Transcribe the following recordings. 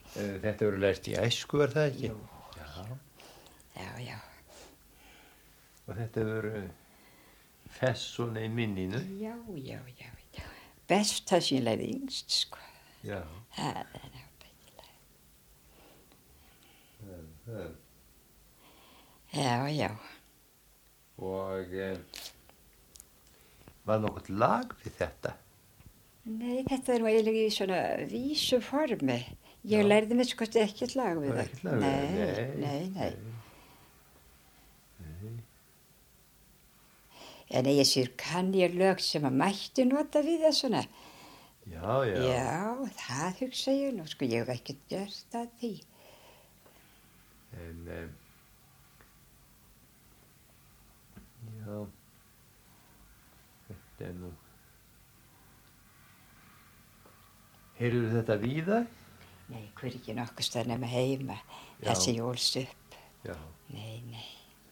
Þetta verður lært í æsku, það ekki? Jú. Já. Já. Og þetta verður fess svona í minninu? Já. Best það sem ég lærði yngst, sko. Já. Það náttúrulega. Já. Og var nokkurt lag við þetta? Nei, þetta nú eiginlega í svona vísuformi. Ég lærði mér sko ekkert lag við það. Ekkert lag við það? Nei. En ég sér kann ég lög sem að mætti nota við það svona. Já. Já, það hugsa ég nú, sko, ég hef ekkert gert að því. En, já, þetta nú. Heyrðu þetta víða? Nei, hver ekki nokkuð stað nema heima, þessi ég ólst upp. Já. Nei.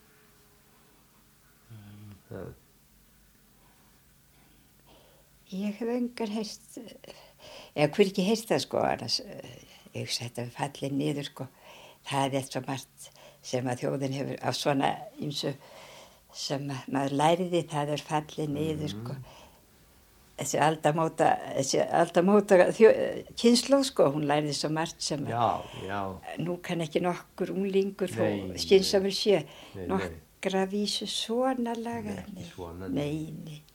Ég hef engan heyrt, eða hver ekki heyrt það, sko, annars, ég hugsa þetta við fallið niður, sko. Það svo margt sem að þjóðin hefur á svona ýmsu sem maður læriði, það fallið niður, sko. Þessi aldamóta kynslóð, sko, hún læriði svo margt sem að nú kann ekki nokkur unglingur þó skynsamur sé nokkra vísu svona laga. Nei.